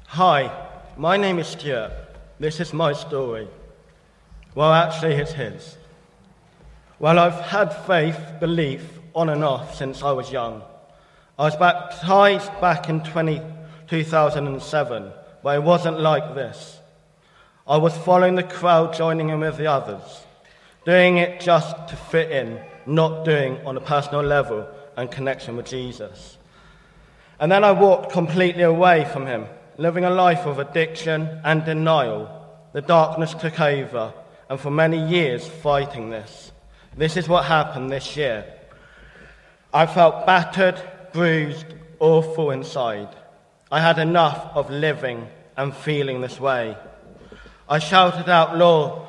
Hi, my name is Stuart. This is my story. Well, actually, it's his. Well, I've had faith, belief, on and off since I was young. I was baptized back in 2007, but it wasn't like this. I was following the crowd, joining in with the others, doing it just to fit in, not doing on a personal level and connection with Jesus. And then I walked completely away from him, living a life of addiction and denial. The darkness took over, and for many years fighting this. This is what happened this year. I felt battered, bruised, awful inside. I had enough of living and feeling this way. I shouted out loud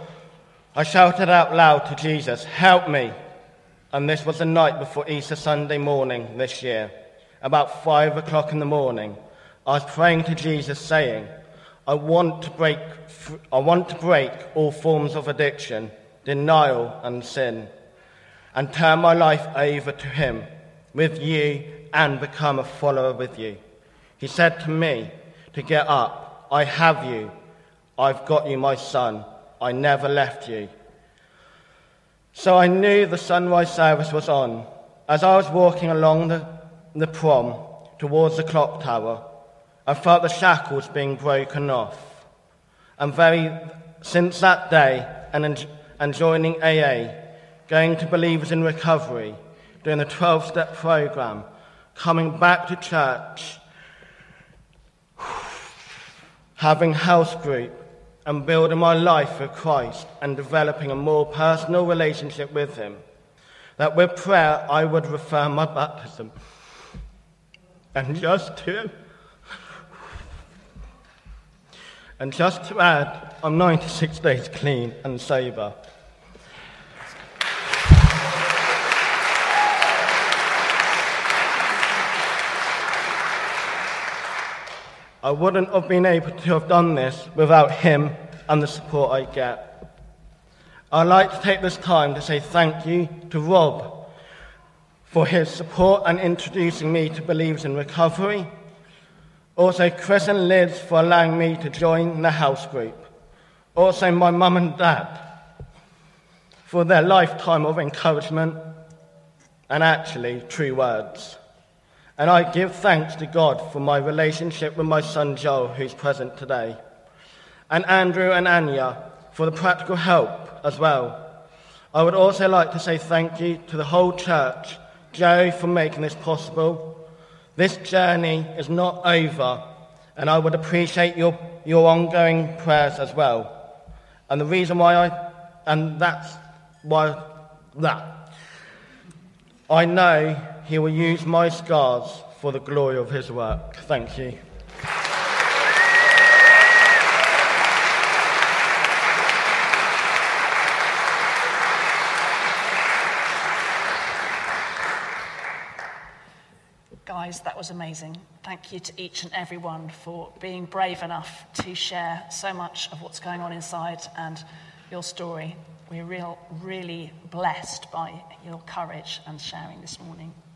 to Jesus, "Help me." And this was the night before Easter Sunday morning this year. About 5 o'clock in the morning, I was praying to Jesus saying, I want to break all forms of addiction, denial and sin, and turn my life over to him, with you, and become a follower with you. He said to me to get up. I have you. I've got you, my son. I never left you. So I knew the sunrise service was on. As I was walking along the prom towards the clock tower, I felt the shackles being broken off. And since that day, and joining AA, going to Believers in Recovery, doing the 12-step program, coming back to church, having house group, and building my life for Christ and developing a more personal relationship with him, that with prayer I would refer my baptism. And just to add, I'm 96 days clean and sober. I wouldn't have been able to have done this without him and the support I get. I'd like to take this time to say thank you to Rob for his support and introducing me to Believers in Recovery. Also Chris and Liz for allowing me to join the house group. Also my mum and dad for their lifetime of encouragement and actually true words. And I give thanks to God for my relationship with my son Joel, who's present today, and Andrew and Anya for the practical help as well. I would also like to say thank you to the whole church, Joe, for making this possible. This journey is not over, and I would appreciate your ongoing prayers as well. And the reason why I know he will use my scars for the glory of his work. Thank you. Guys, that was amazing. Thank you to each and everyone for being brave enough to share so much of what's going on inside and your story. We're really blessed by your courage and sharing this morning.